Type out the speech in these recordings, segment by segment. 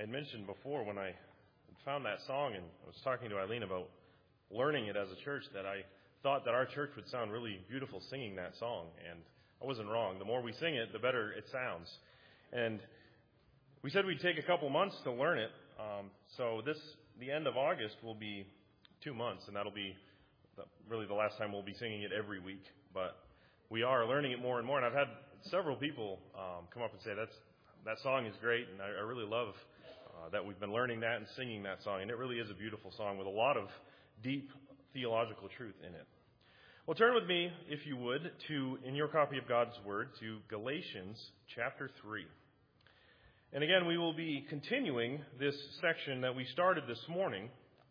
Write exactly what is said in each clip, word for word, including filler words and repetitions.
had mentioned before when I found that song and I was talking to Eileen about learning it as a church that I thought that our church would sound really beautiful singing that song, and I wasn't wrong. The more we sing it, the better it sounds. And we said we'd take a couple months to learn it. Um, so this, the end of August will be two months, and that'll be the, really the last time we'll be singing it every week. But we are learning it more and more, and I've had several people um, come up and say that's that song is great, and I, I really love uh, that we've been learning that and singing that song, and it really is a beautiful song with a lot of deep theological truth in it. Well, turn with me, if you would, to, in your copy of God's Word, to Galatians chapter three. And again, we will be continuing this section that we started this morning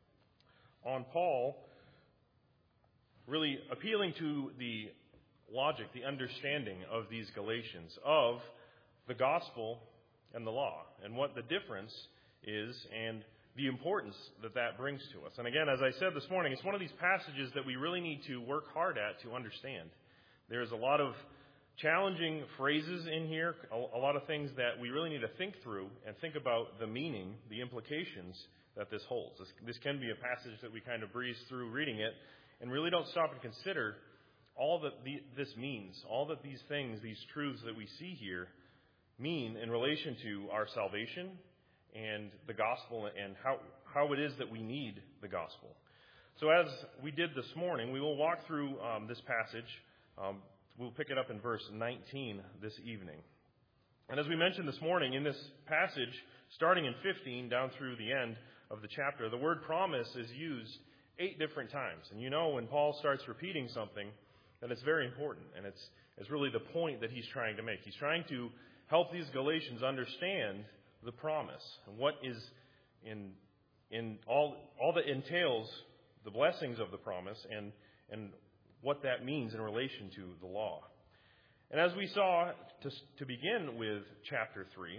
on Paul really appealing to the logic, the understanding of these Galatians, of the gospel and the law, and what the difference is, and the importance that that brings to us. And again, as I said this morning, it's one of these passages that we really need to work hard at to understand. There's a lot of challenging phrases in here, a lot of things that we really need to think through and think about the meaning, the implications that this holds. This, this can be a passage that we kind of breeze through reading it and really don't stop and consider all that the, this means, all that these things, these truths that we see here mean in relation to our salvation and the gospel, and how, how it is that we need the gospel. So as we did this morning, we will walk through um, this passage. Um, we'll pick it up in verse nineteen this evening. And as we mentioned this morning, in this passage, starting in fifteen down through the end of the chapter, the word promise is used eight different times. And you know when Paul starts repeating something, then it's very important, and it's, it's really the point that he's trying to make. He's trying to help these Galatians understand the promise and what is in in all all that entails the blessings of the promise, and and what that means in relation to the law. And as we saw to to begin with chapter three,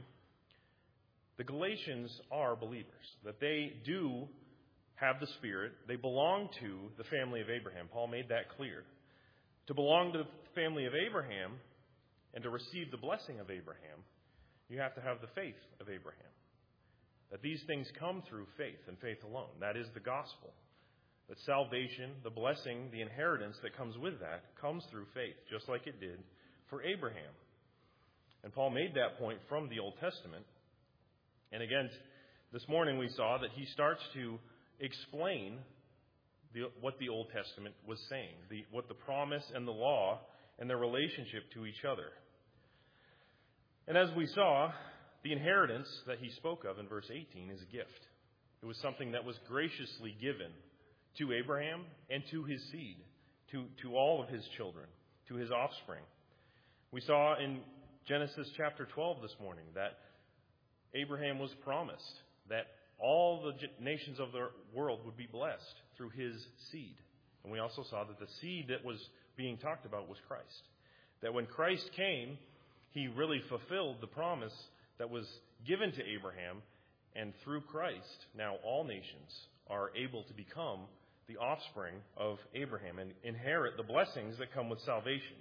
the Galatians are believers, that they do have the Spirit, they belong to the family of Abraham. Paul made that clear. To belong to the family of Abraham and to receive the blessing of Abraham, you have to have the faith of Abraham. That these things come through faith and faith alone. That is the gospel. That salvation, the blessing, the inheritance that comes with that, comes through faith, just like it did for Abraham. And Paul made that point from the Old Testament. And again, this morning we saw that he starts to explain the, what the Old Testament was saying, the, what the promise and the law and their relationship to each other. And as we saw, the inheritance that he spoke of in verse eighteen is a gift. It was something that was graciously given to Abraham and to his seed, to, to all of his children, to his offspring. We saw in Genesis chapter twelve this morning that Abraham was promised that all the nations of the world would be blessed through his seed. And we also saw that the seed that was being talked about was Christ. That when Christ came, he really fulfilled the promise that was given to Abraham, and through Christ, now all nations are able to become the offspring of Abraham and inherit the blessings that come with salvation.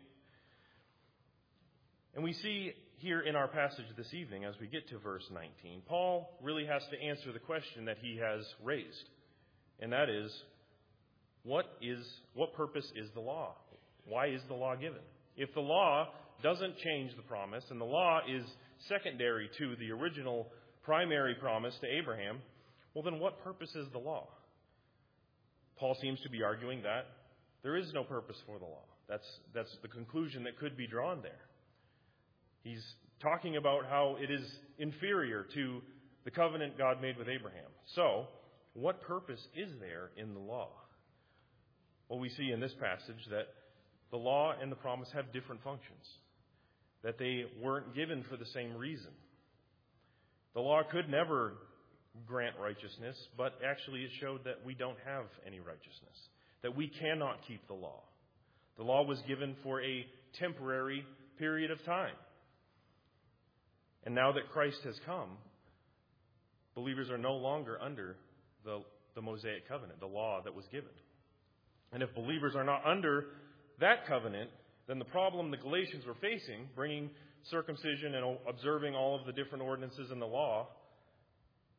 And we see here in our passage this evening, as we get to verse nineteen, Paul really has to answer the question that he has raised, and that is, what is what purpose is the law? Why is the law given? If the law doesn't change the promise, and the law is secondary to the original primary promise to Abraham, well then what purpose is the law? Paul seems to be arguing that there is no purpose for the law. That's, that's the conclusion that could be drawn there. He's talking about how it is inferior to the covenant God made with Abraham. So, what purpose is there in the law? Well, we see in this passage that the law and the promise have different functions, that they weren't given for the same reason. The law could never grant righteousness, but actually it showed that we don't have any righteousness, that we cannot keep the law. The law was given for a temporary period of time. And now that Christ has come, believers are no longer under the, the Mosaic covenant, the law that was given. And if believers are not under that covenant, then the problem the Galatians were facing, bringing circumcision and observing all of the different ordinances in the law,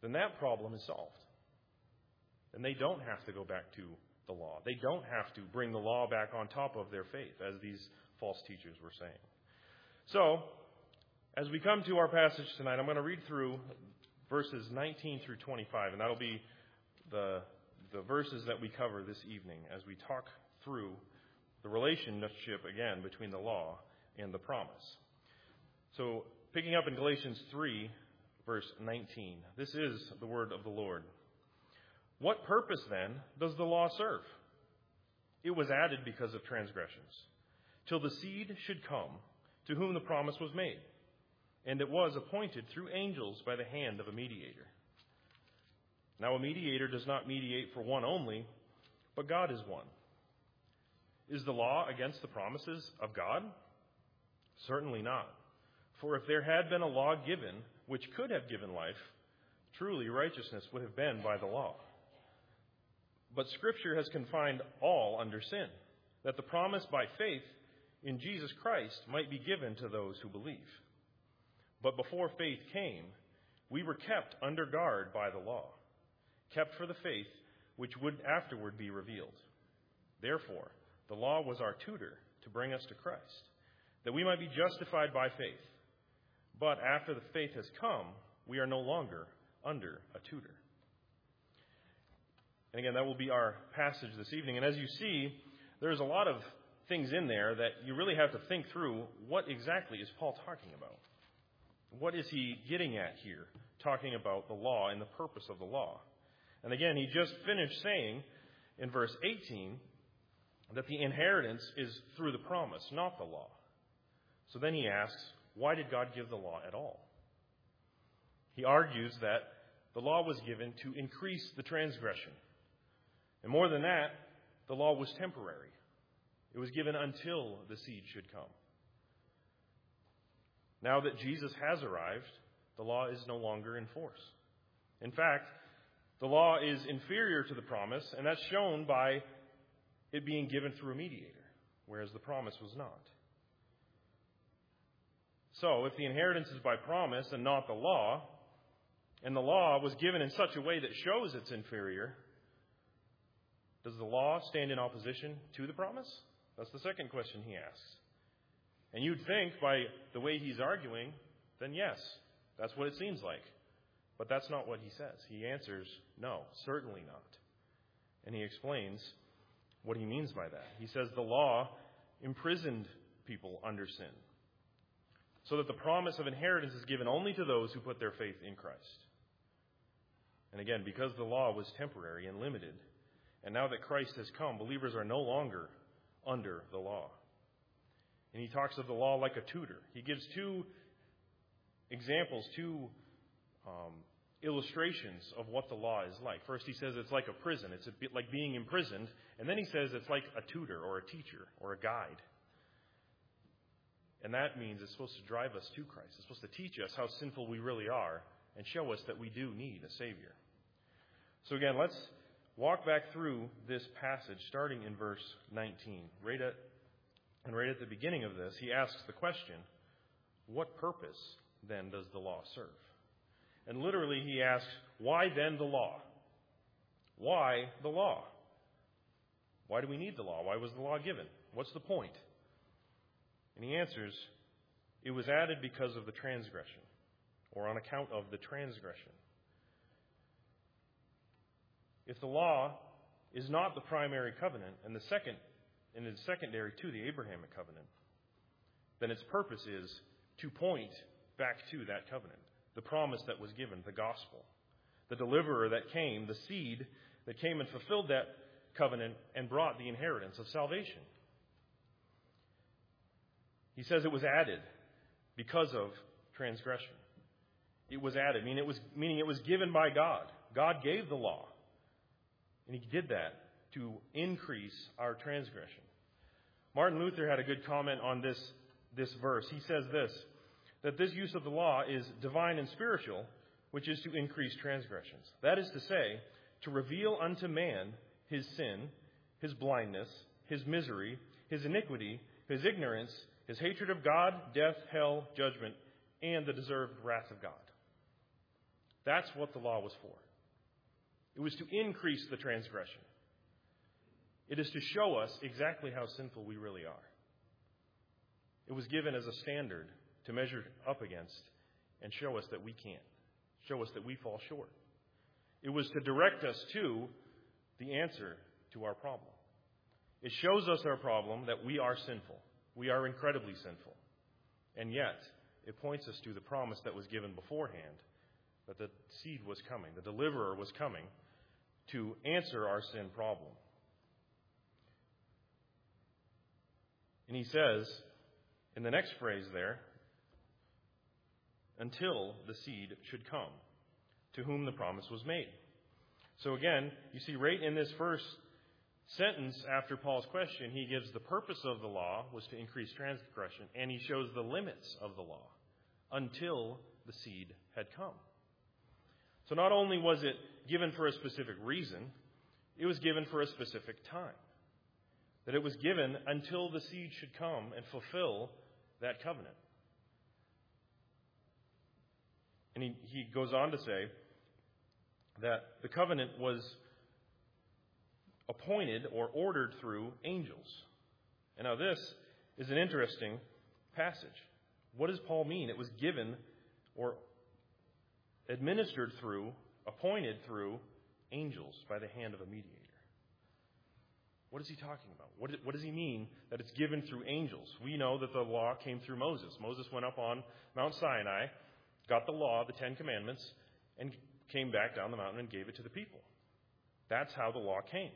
then that problem is solved. And they don't have to go back to the law. They don't have to bring the law back on top of their faith, as these false teachers were saying. So, as we come to our passage tonight, I'm going to read through verses nineteen through twenty-five, and that'll be the, the verses that we cover this evening as we talk through the relationship, again, between the law and the promise. So, picking up in Galatians three, verse nineteen, this is the word of the Lord. What purpose, then, does the law serve? It was added because of transgressions, till the seed should come, to whom the promise was made. And it was appointed through angels by the hand of a mediator. Now a mediator does not mediate for one only, but God is one. Is the law against the promises of God? Certainly not. For if there had been a law given which could have given life, truly righteousness would have been by the law. But Scripture has confined all under sin, that the promise by faith in Jesus Christ might be given to those who believe. But before faith came, we were kept under guard by the law, kept for the faith which would afterward be revealed. Therefore, the law was our tutor to bring us to Christ, that we might be justified by faith. But after the faith has come, we are no longer under a tutor. And again, that will be our passage this evening. And as you see, there's a lot of things in there that you really have to think through. What exactly is Paul talking about? What is he getting at here, talking about the law and the purpose of the law? And again, he just finished saying in verse eighteen that the inheritance is through the promise, not the law. So then he asks, why did God give the law at all? He argues that the law was given to increase the transgression. And more than that, the law was temporary. It was given until the seed should come. Now that Jesus has arrived, the law is no longer in force. In fact, the law is inferior to the promise, and that's shown by it being given through a mediator, whereas the promise was not. So, if the inheritance is by promise and not the law, and the law was given in such a way that shows it's inferior, does the law stand in opposition to the promise? That's the second question he asks. And you'd think by the way he's arguing, then yes, that's what it seems like. But that's not what he says. He answers, no, certainly not. And he explains what he means by that. He says the law imprisoned people under sin, so that the promise of inheritance is given only to those who put their faith in Christ. And again, because the law was temporary and limited, and now that Christ has come, believers are no longer under the law. And he talks of the law like a tutor. He gives two examples, two um, illustrations of what the law is like. First, he says it's like a prison. It's a bit like being imprisoned. And then he says it's like a tutor or a teacher or a guide. And that means it's supposed to drive us to Christ. It's supposed to teach us how sinful we really are and show us that we do need a Savior. So again, let's walk back through this passage starting in verse nineteen. Right at, and right at the beginning of this, he asks the question, what purpose then does the law serve? And literally he asks, why then the law? Why the law? Why do we need the law? Why was the law given? What's the point? And he answers, it was added because of the transgression, or on account of the transgression. If the law is not the primary covenant and the second and is secondary to the Abrahamic covenant, then its purpose is to point back to that covenant, the promise that was given, the gospel, the deliverer that came, the seed that came and fulfilled that covenant and brought the inheritance of salvation. He says it was added because of transgression. It was added, meaning it was, meaning it was given by God. God gave the law. And he did that to increase our transgression. Martin Luther had a good comment on this, this verse. He says this, that this use of the law is divine and spiritual, which is to increase transgressions. That is to say, to reveal unto man his sin, his blindness, his misery, his iniquity, his ignorance, his hatred of God, death, hell, judgment, and the deserved wrath of God. That's what the law was for. It was to increase the transgression. It is to show us exactly how sinful we really are. It was given as a standard to measure up against and show us that we can't, show us that we fall short. It was to direct us to the answer to our problem. It shows us our problem, that we are sinful. We are incredibly sinful. And yet, it points us to the promise that was given beforehand, that the seed was coming, the deliverer was coming to answer our sin problem. And he says, in the next phrase there, until the seed should come, to whom the promise was made. So again, you see right in this first sentence after Paul's question, he gives the purpose of the law was to increase transgression, and he shows the limits of the law until the seed had come. So not only was it given for a specific reason, it was given for a specific time. That it was given until the seed should come and fulfill that covenant. And he, he goes on to say that the covenant was appointed or ordered through angels. And now this is an interesting passage. What does Paul mean? It was given or administered through, appointed through angels by the hand of a mediator. What is he talking about? What, what does he mean that it's given through angels? We know that the law came through Moses. Moses went up on Mount Sinai, got the law, the Ten Commandments, and came back down the mountain and gave it to the people. That's how the law came.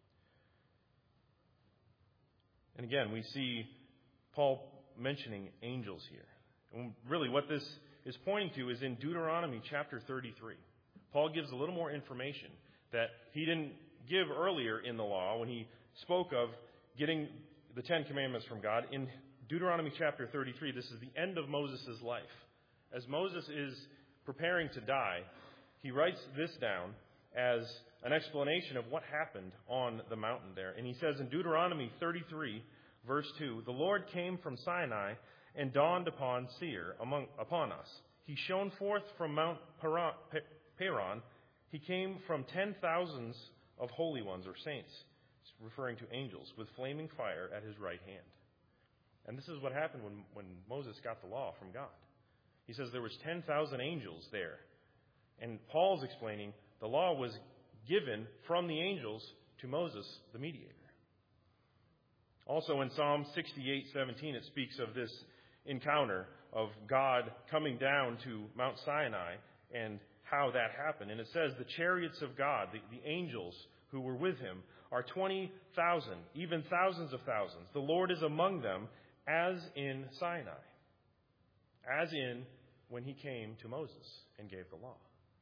And again, we see Paul mentioning angels here. And really what this is pointing to is in Deuteronomy chapter thirty-three. Paul gives a little more information that he didn't give earlier in the law when he spoke of getting the Ten Commandments from God. In Deuteronomy chapter thirty-three, this is the end of Moses' life. As Moses is preparing to die, he writes this down as an explanation of what happened on the mountain there. And he says in Deuteronomy thirty-three, verse two, "The Lord came from Sinai and dawned upon Seir among, upon us. He shone forth from Mount Paran. He came from ten thousands of holy ones or saints," referring to angels, "with flaming fire at his right hand." And this is what happened when, when Moses got the law from God. He says there was ten thousand angels there. And Paul's explaining the law was given from the angels to Moses, the mediator. Also in Psalm sixty-eight seventeen, it speaks of this encounter of God coming down to Mount Sinai and how that happened. And it says, "The chariots of God," the, the angels who were with him, "are twenty thousand, even thousands of thousands. The Lord is among them, as in Sinai." As in when he came to Moses and gave the law.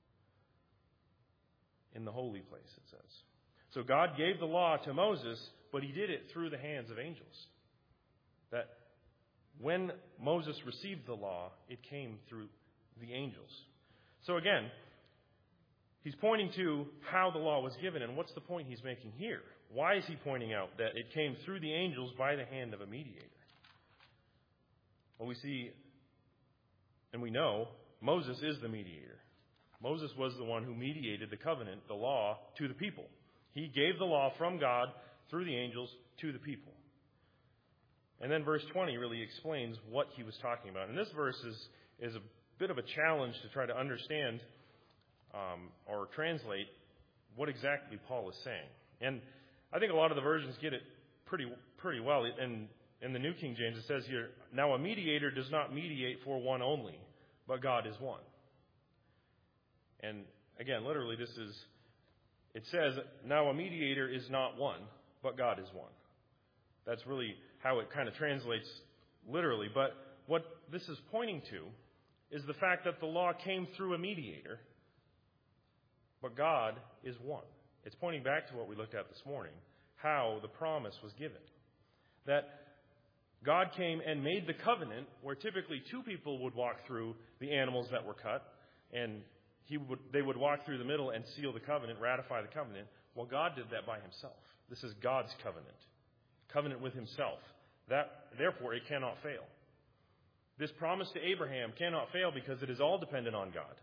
In the holy place, it says. So God gave the law to Moses, but he did it through the hands of angels. That when Moses received the law, it came through the angels. So again, he's pointing to how the law was given, and what's the point he's making here? Why is he pointing out that it came through the angels by the hand of a mediator? Well, we see, and we know, Moses is the mediator. Moses was the one who mediated the covenant, the law, to the people. He gave the law from God through the angels to the people. And then verse twenty really explains what he was talking about. And this verse is, is a bit of a challenge to try to understand um, or translate what exactly Paul is saying. And I think a lot of the versions get it pretty pretty well. In, in the New King James, it says here, "Now a mediator does not mediate for one only, but God is one." And again, literally this is, it says, now a mediator is not one, but God is one. That's really how it kind of translates literally. But what this is pointing to is the fact that the law came through a mediator, but God is one. It's pointing back to what we looked at this morning, how the promise was given. That God came and made the covenant where typically two people would walk through the animals that were cut, and he would, they would walk through the middle and seal the covenant, ratify the covenant. Well, God did that by himself. This is God's covenant. Covenant with himself. That, therefore, it cannot fail. This promise to Abraham cannot fail because it is all dependent on God.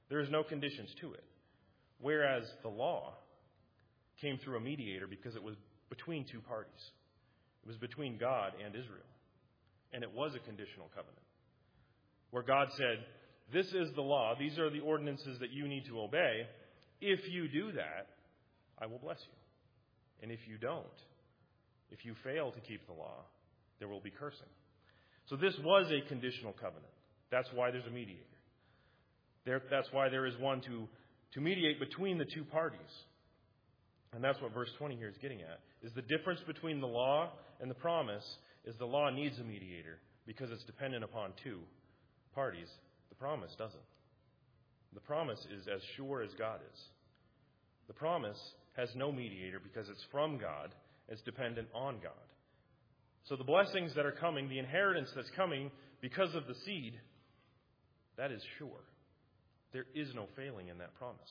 There is no conditions to it. Whereas the law came through a mediator because it was between two parties. It was between God and Israel. And it was a conditional covenant. Where God said, this is the law, these are the ordinances that you need to obey. If you do that, I will bless you. And if you don't, if you fail to keep the law, there will be cursing. So this was a conditional covenant. That's why there's a mediator. There, that's why there is one to, to mediate between the two parties. And that's what verse twenty here is getting at, is the difference between the law and the promise is the law needs a mediator because it's dependent upon two parties. The promise doesn't. The promise is as sure as God is. The promise has no mediator because it's from God, it's dependent on God. So the blessings that are coming, the inheritance that's coming because of the seed, that is sure. There is no failing in that promise.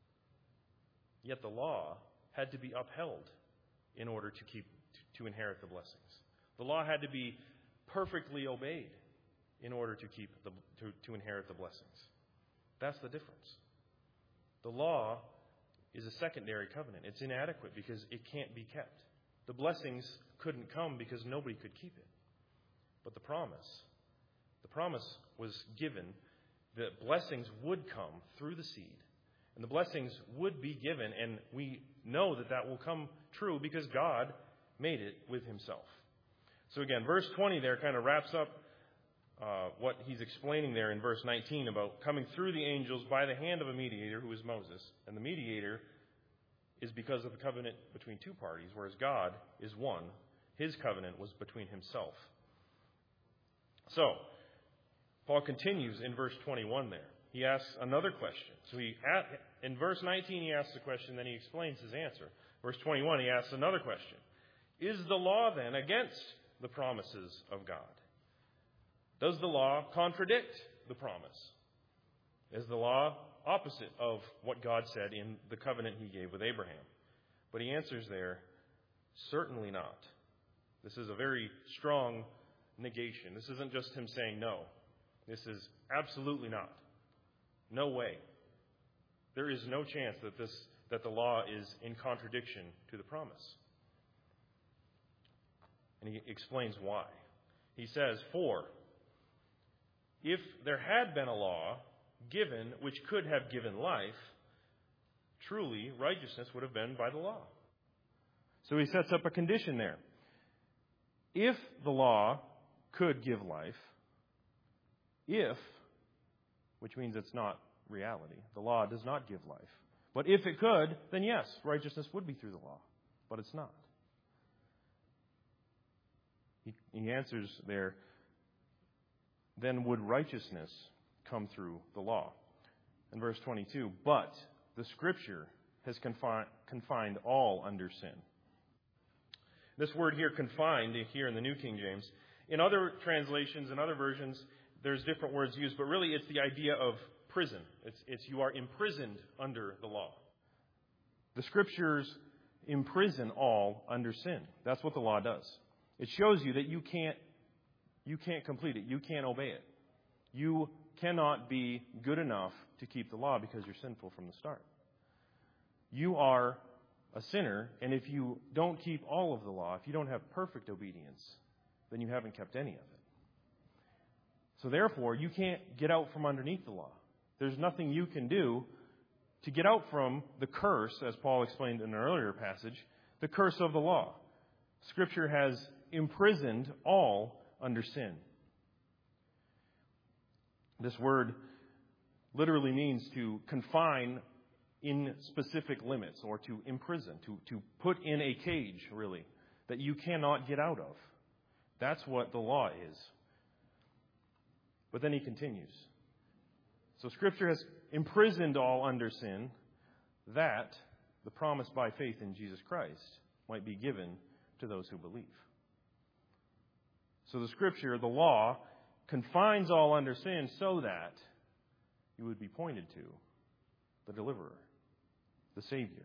Yet the law had to be upheld in order to keep to inherit the blessings. The law had to be perfectly obeyed in order to keep the to, to inherit the blessings. That's the difference. The law is a secondary covenant. It's inadequate because it can't be kept. The blessings couldn't come because nobody could keep it. But the promise, the promise was given that blessings would come through the seed. And the blessings would be given, and we know that that will come true because God made it with himself. So again, verse twenty there kind of wraps up uh, what he's explaining there in verse nineteen about coming through the angels by the hand of a mediator who is Moses. And the mediator is because of the covenant between two parties, whereas God is one. His covenant was between himself. So, Paul continues in verse twenty-one there. He asks another question. So he in verse nineteen he asks the question, then he explains his answer. Verse twenty-one he asks another question. Is the law then against the promises of God? Does the law contradict the promise? Is the law opposite of what God said in the covenant he gave with Abraham? But he answers there, certainly not. This is a very strong negation. This isn't just him saying no. This is absolutely not. No way. There is no chance that this that the law is in contradiction to the promise. And he explains why. He says, for if there had been a law given which could have given life, truly righteousness would have been by the law. So he sets up a condition there. If the law could give life, if, which means it's not reality, the law does not give life. But if it could, then yes, righteousness would be through the law. But it's not. He, he answers there, then would righteousness come through the law? In verse twenty-two, but the Scripture has confined, confined all under sin. This word here, confined, here in the New King James, in other translations and other versions, there's different words used, but really it's the idea of prison. It's, it's you are imprisoned under the law. The Scriptures imprison all under sin. That's what the law does. It shows you that you can't you can't complete it. You can't obey it. You cannot be good enough to keep the law because you're sinful from the start. You are a sinner, and if you don't keep all of the law, if you don't have perfect obedience, then you haven't kept any of it. So therefore, you can't get out from underneath the law. There's nothing you can do to get out from the curse, as Paul explained in an earlier passage, the curse of the law. Scripture has imprisoned all under sin. This word literally means to confine in specific limits, or to imprison, to, to put in a cage, really, that you cannot get out of. That's what the law is. But then he continues. So Scripture has imprisoned all under sin, that the promise by faith in Jesus Christ might be given to those who believe. So the Scripture, the law, confines all under sin so that you would be pointed to the deliverer, the Savior.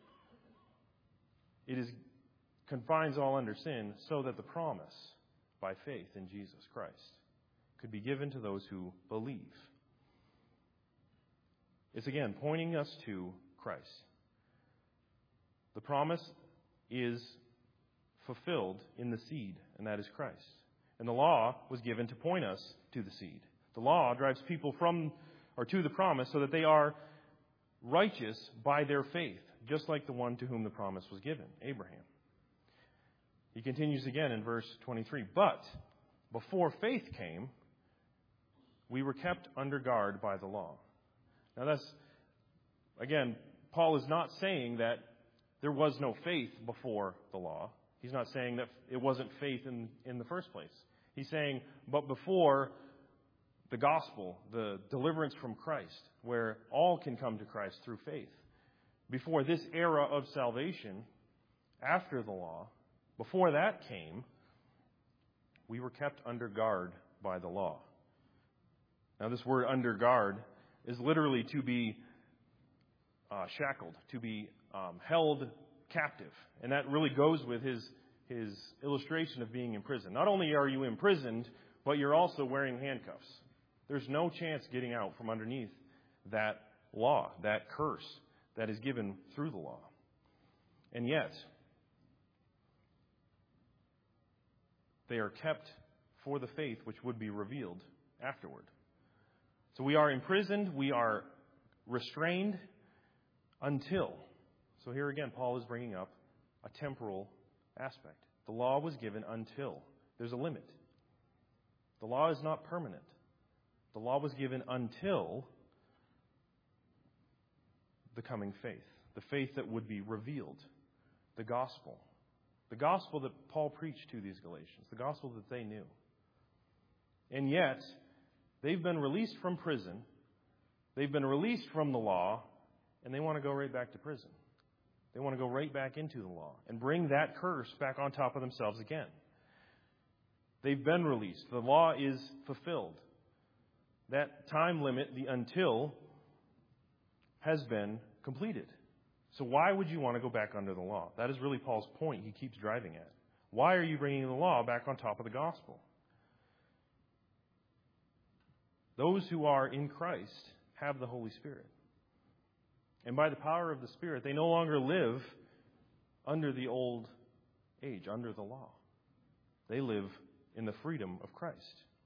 It is confines all under sin so that the promise by faith in Jesus Christ could be given to those who believe. It's again pointing us to Christ. The promise is fulfilled in the seed, and that is Christ. And the law was given to point us to the seed. The law drives people from or to the promise so that they are righteous by their faith, just like the one to whom the promise was given, Abraham. He continues again in verse twenty-three. But before faith came, we were kept under guard by the law. Now that's, again, Paul is not saying that there was no faith before the law. He's not saying that it wasn't faith in, in the first place. He's saying, but before the gospel, the deliverance from Christ, where all can come to Christ through faith, before this era of salvation, after the law, before that came, we were kept under guard by the law. Now, this word under guard is literally to be uh, shackled, to be um, held captive. And that really goes with his, his illustration of being in prison. Not only are you imprisoned, but you're also wearing handcuffs. There's no chance getting out from underneath that law, that curse that is given through the law. And yet, they are kept for the faith which would be revealed afterward. So we are imprisoned, we are restrained until. So here again, Paul is bringing up a temporal aspect. The law was given until. There's a limit. The law is not permanent. The law was given until the coming faith, the faith that would be revealed, the gospel. The gospel that Paul preached to these Galatians, the gospel that they knew. And yet, they've been released from prison, they've been released from the law, and they want to go right back to prison. They want to go right back into the law and bring that curse back on top of themselves again. They've been released. The law is fulfilled. That time limit, the until, has been completed. So why would you want to go back under the law? That is really Paul's point he keeps driving at. Why are you bringing the law back on top of the gospel? Those who are in Christ have the Holy Spirit. And by the power of the Spirit, they no longer live under the old age, under the law. They live in the freedom of Christ.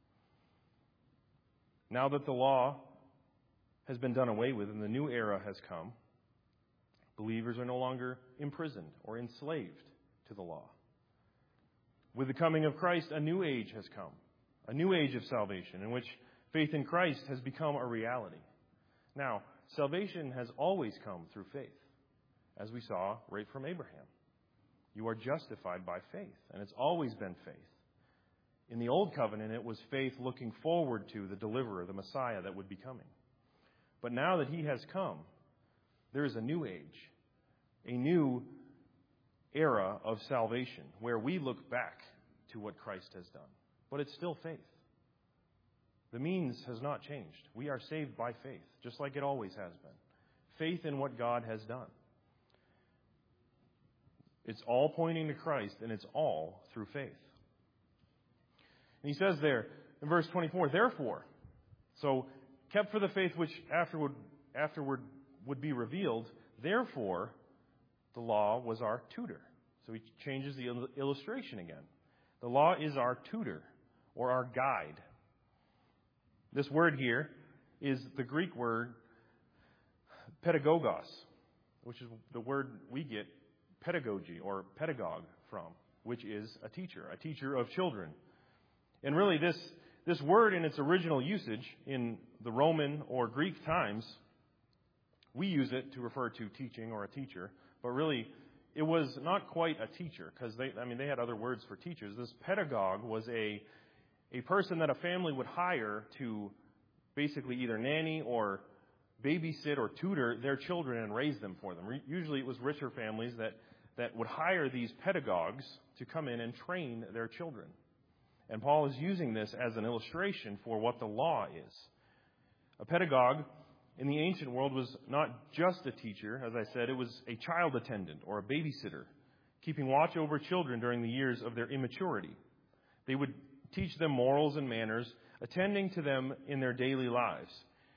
Now that the law has been done away with and the new era has come, believers are no longer imprisoned or enslaved to the law. With the coming of Christ, a new age has come, a new age of salvation in which faith in Christ has become a reality. Now, salvation has always come through faith, as we saw right from Abraham. You are justified by faith, and it's always been faith. In the Old Covenant, it was faith looking forward to the deliverer, the Messiah that would be coming. But now that he has come, there is a new age, a new era of salvation where we look back to what Christ has done. But it's still faith. The means has not changed. We are saved by faith, just like it always has been. Faith in what God has done. It's all pointing to Christ, and it's all through faith. And he says there in verse twenty-four, therefore, so kept for the faith which afterward, afterward would be revealed, therefore the law was our tutor. So he changes the illustration again. The law is our tutor or our guide. This word here is the Greek word pedagogos, which is the word we get pedagogy or pedagogue from, which is a teacher, a teacher of children. And really this, this word in its original usage in the Roman or Greek times, we use it to refer to teaching or a teacher, but really it was not quite a teacher because they, I mean, they had other words for teachers. This pedagogue was a, a person that a family would hire to basically either nanny or babysit or tutor their children and raise them for them. Usually it was richer families that, that would hire these pedagogues to come in and train their children. And Paul is using this as an illustration for what the law is. A pedagogue in the ancient world was not just a teacher. As I said, it was a child attendant or a babysitter, keeping watch over children during the years of their immaturity. They would teach them morals and manners, attending to them in their daily lives.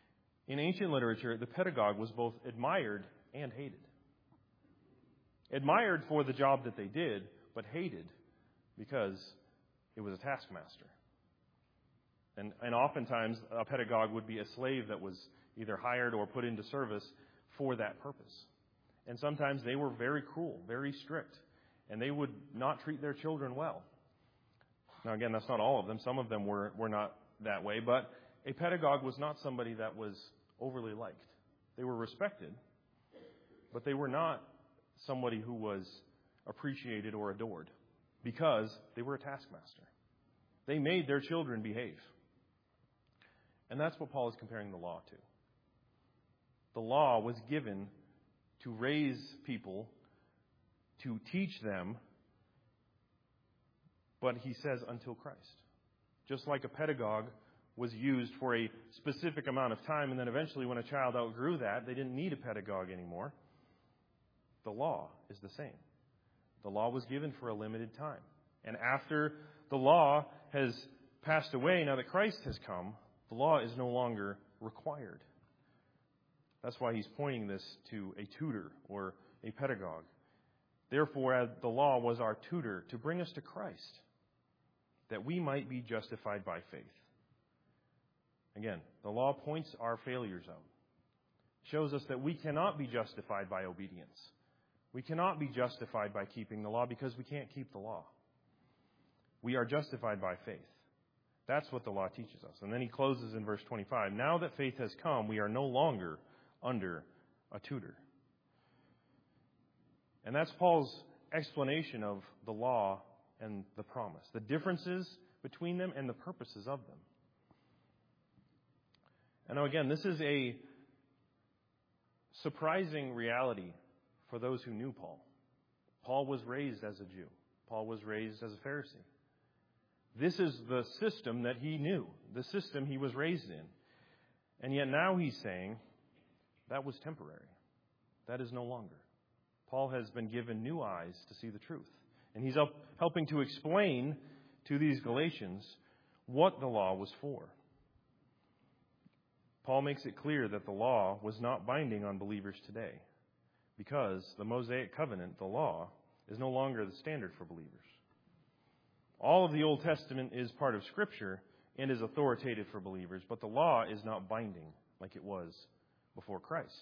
In ancient literature, the pedagogue was both admired and hated. Admired for the job that they did, but hated because it was a taskmaster. And, and oftentimes, a pedagogue would be a slave that was either hired or put into service for that purpose. And sometimes they were very cruel, very strict, and they would not treat their children well. Now, again, that's not all of them. Some of them were, were not that way, but a pedagogue was not somebody that was overly liked. They were respected, but they were not somebody who was appreciated or adored because they were a taskmaster. They made their children behave. And that's what Paul is comparing the law to. The law was given to raise people, to teach them, but he says until Christ. Just like a pedagogue was used for a specific amount of time, and then eventually when a child outgrew that, they didn't need a pedagogue anymore. The law is the same. The law was given for a limited time. And after the law has passed away, now that Christ has come, the law is no longer required. That's why he's pointing this to a tutor or a pedagogue. Therefore, the law was our tutor to bring us to Christ, that we might be justified by faith. Again, the law points our failures out. Shows us that we cannot be justified by obedience. We cannot be justified by keeping the law because we can't keep the law. We are justified by faith. That's what the law teaches us. And then he closes in verse twenty-five. Now that faith has come, we are no longer under a tutor. And that's Paul's explanation of the law and the promise. The differences between them and the purposes of them. And now again, this is a surprising reality for those who knew Paul. Paul was raised as a Jew. Paul was raised as a Pharisee. This is the system that he knew, the system he was raised in. And yet now he's saying that was temporary. That is no longer. Paul has been given new eyes to see the truth. And he's up, helping to explain to these Galatians what the law was for. Paul makes it clear that the law was not binding on believers today because the Mosaic covenant, the law, is no longer the standard for believers. All of the Old Testament is part of Scripture and is authoritative for believers, but the law is not binding like it was before Christ.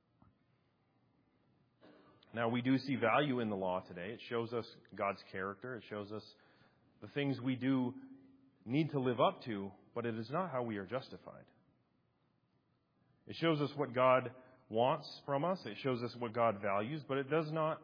Now, we do see value in the law today. It shows us God's character. It shows us the things we do need to live up to, but it is not how we are justified. It shows us what God wants from us. It shows us what God values, but it does not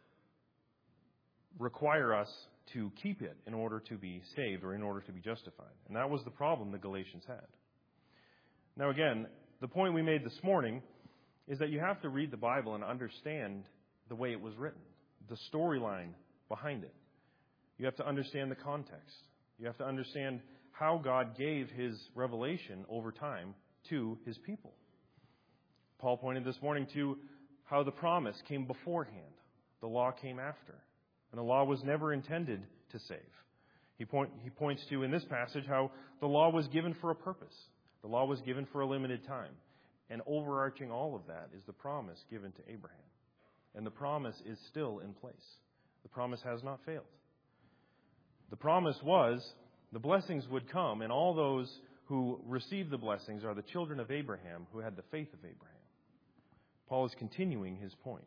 require us to keep it in order to be saved or in order to be justified. And that was the problem the Galatians had. Now again, the point we made this morning is that you have to read the Bible and understand the way it was written, the storyline behind it. You have to understand the context. You have to understand how God gave His revelation over time to His people. Paul pointed this morning to how the promise came beforehand. The law came after. And the law was never intended to save. He, point, he points to, in this passage, how the law was given for a purpose. The law was given for a limited time. And overarching all of that is the promise given to Abraham. And the promise is still in place. The promise has not failed. The promise was the blessings would come, and all those who receive the blessings are the children of Abraham who had the faith of Abraham. Paul is continuing his point.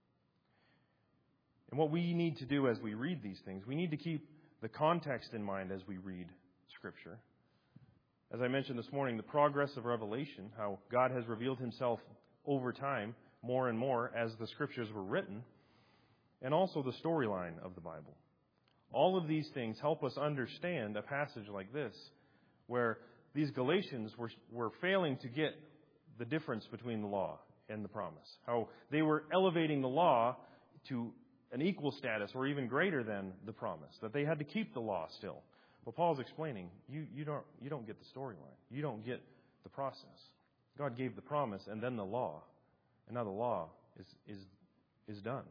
And what we need to do as we read these things, we need to keep the context in mind as we read Scripture. As I mentioned this morning, the progress of Revelation, how God has revealed Himself over time more and more as the Scriptures were written, and also the storyline of the Bible. All of these things help us understand a passage like this, where these Galatians were, were failing to get the difference between the law and the promise. How they were elevating the law to an equal status or even greater than the promise, that they had to keep the law still. But Paul's explaining, you, you don't you don't get the storyline. You don't get the process. God gave the promise and then the law. And now the law is is is done.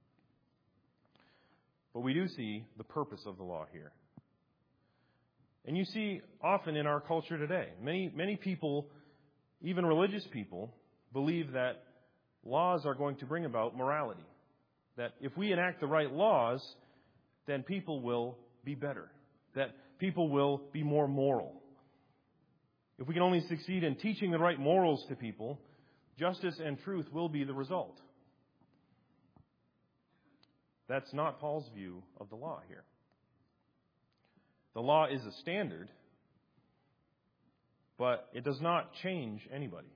But we do see the purpose of the law here. And you see often in our culture today, many many people, Even religious people believe that laws are going to bring about morality. That if we enact the right laws, then people will be better. That people will be more moral. If we can only succeed in teaching the right morals to people, justice and truth will be the result. That's not Paul's view of the law here. The law is a standard, but it does not change anybody.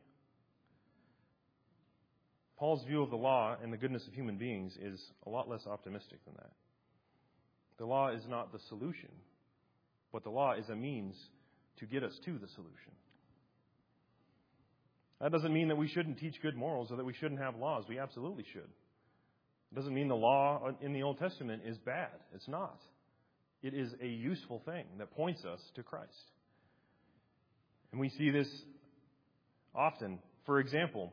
Paul's view of the law and the goodness of human beings is a lot less optimistic than that. The law is not the solution, but the law is a means to get us to the solution. That doesn't mean that we shouldn't teach good morals or that we shouldn't have laws. We absolutely should. It doesn't mean the law in the Old Testament is bad. It's not. It is a useful thing that points us to Christ. And we see this often. For example,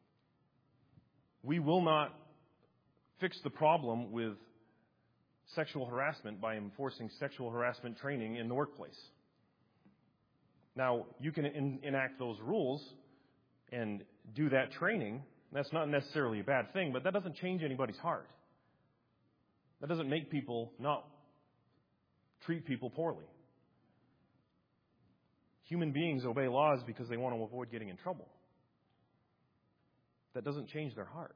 we will not fix the problem with sexual harassment by enforcing sexual harassment training in the workplace. Now, you can in- enact those rules and do that training. That's not necessarily a bad thing, but that doesn't change anybody's heart. That doesn't make people not treat people poorly. Human beings obey laws because they want to avoid getting in trouble. That doesn't change their heart.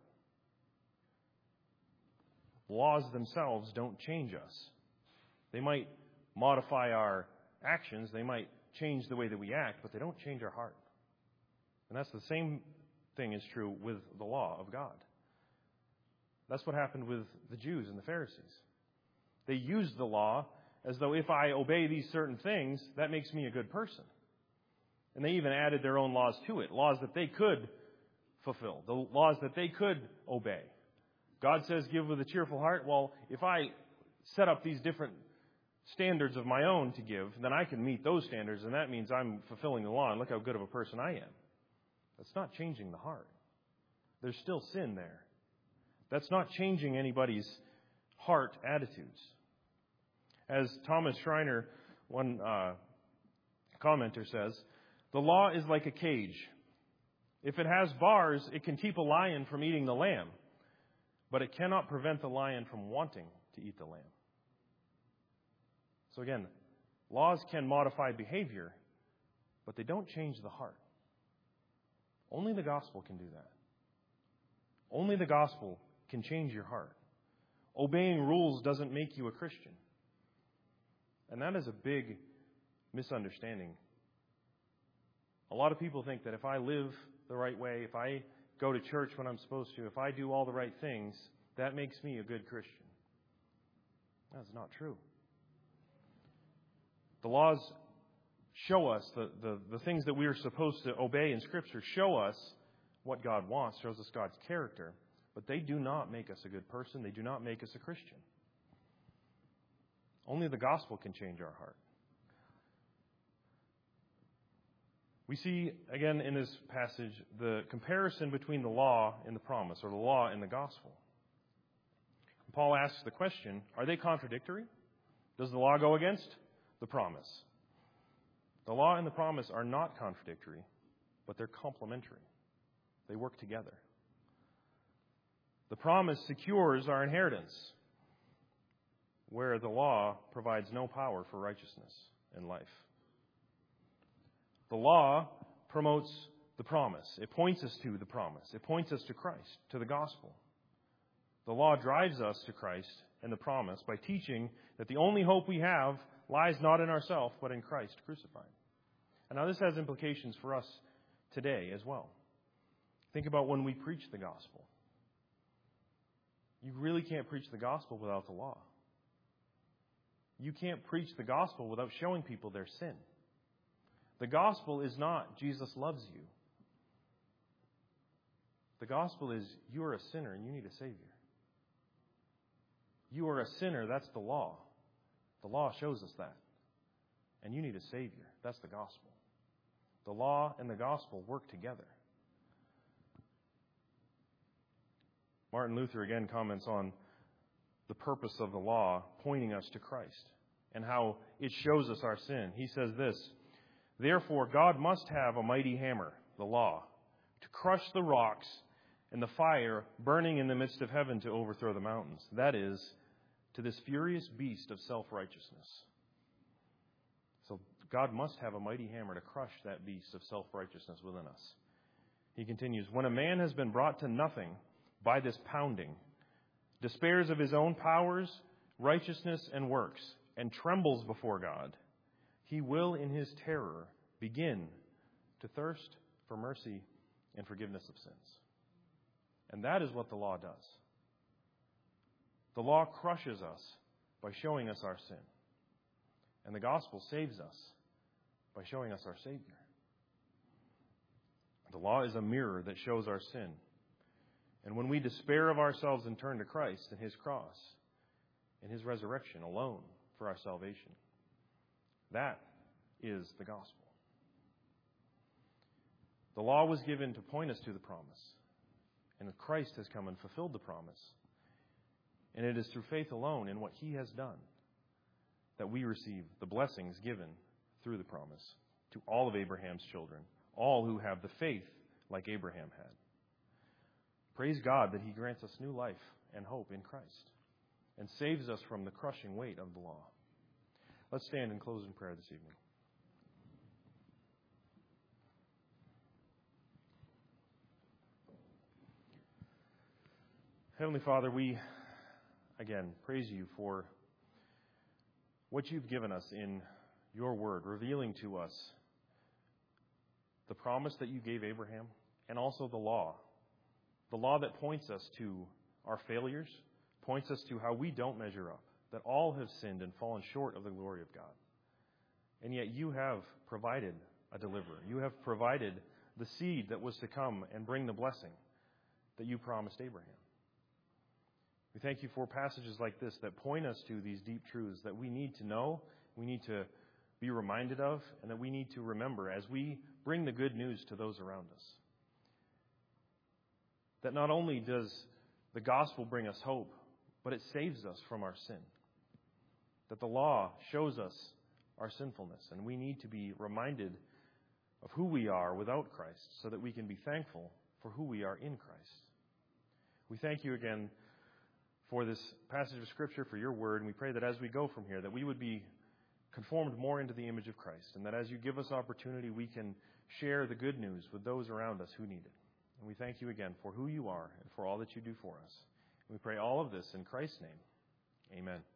Laws themselves don't change us. They might modify our actions, they might change the way that we act, but they don't change our heart. And that's the same thing is true with the law of God. That's what happened with the Jews and the Pharisees. They used the law as though if I obey these certain things, that makes me a good person. And they even added their own laws to it, laws that they could fulfill, the laws that they could obey. God says, give with a cheerful heart. Well, if I set up these different standards of my own to give, then I can meet those standards, and that means I'm fulfilling the law, and look how good of a person I am. That's not changing the heart. There's still sin there. That's not changing anybody's heart attitudes. As Thomas Schreiner, one uh, commenter says, the law is like a cage. If it has bars, it can keep a lion from eating the lamb, but it cannot prevent the lion from wanting to eat the lamb. So again, laws can modify behavior, but they don't change the heart. Only the gospel can do that. Only the gospel can change your heart. Obeying rules doesn't make you a Christian. And that is a big misunderstanding. A lot of people think that if I live the right way, if I go to church when I'm supposed to, if I do all the right things, that makes me a good Christian. That's not true. The laws show us, the, the, the things that we are supposed to obey in Scripture show us what God wants, shows us God's character, but they do not make us a good person. They do not make us a Christian. Only the gospel can change our heart. We see, again, in this passage, the comparison between the law and the promise, or the law and the gospel. Paul asks the question, are they contradictory? Does the law go against the promise? The law and the promise are not contradictory, but they're complementary. They work together. The promise secures our inheritance, where the law provides no power for righteousness and life. The law promotes the promise. It points us to the promise. It points us to Christ, to the gospel. The law drives us to Christ and the promise by teaching that the only hope we have lies not in ourselves, but in Christ crucified. And now this has implications for us today as well. Think about when we preach the gospel. You really can't preach the gospel without the law. You can't preach the gospel without showing people their sin. The gospel is not Jesus loves you. The gospel is you are a sinner and you need a Savior. You are a sinner, that's the law. The law shows us that. And you need a Savior. That's the gospel. The law and the gospel work together. Martin Luther again comments on the purpose of the law pointing us to Christ and how it shows us our sin. He says this, therefore God must have a mighty hammer the law, to crush the rocks and the fire burning in the midst of heaven to overthrow the mountains. That is, to this furious beast of self-righteousness. So God must have a mighty hammer to crush that beast of self-righteousness within us. He continues, when a man has been brought to nothing by this pounding, despairs of his own powers, righteousness, and works, and trembles before God, he will in his terror begin to thirst for mercy and forgiveness of sins. And that is what the law does. The law crushes us by showing us our sin. And the gospel saves us by showing us our Savior. The law is a mirror that shows our sin. And when we despair of ourselves and turn to Christ and His cross and His resurrection alone for our salvation, that is the gospel. The law was given to point us to the promise. And Christ has come and fulfilled the promise. And it is through faith alone in what He has done that we receive the blessings given through the promise to all of Abraham's children, all who have the faith like Abraham had. Praise God that He grants us new life and hope in Christ and saves us from the crushing weight of the law. Let's stand and close in prayer this evening. Heavenly Father, we, again, praise You for what You've given us in Your Word, revealing to us the promise that You gave Abraham and also the law. The law that points us to our failures, points us to how we don't measure up, that all have sinned and fallen short of the glory of God. And yet You have provided a deliverer. You have provided the seed that was to come and bring the blessing that You promised Abraham. We thank You for passages like this that point us to these deep truths that we need to know, we need to be reminded of, and that we need to remember as we bring the good news to those around us. That not only does the gospel bring us hope, but it saves us from our sin. That the law shows us our sinfulness, and we need to be reminded of who we are without Christ so that we can be thankful for who we are in Christ. We thank You again for this passage of Scripture, for Your word, and we pray that as we go from here, that we would be conformed more into the image of Christ, and that as You give us opportunity, we can share the good news with those around us who need it. And we thank You again for who You are and for all that You do for us. And we pray all of this in Christ's name. Amen.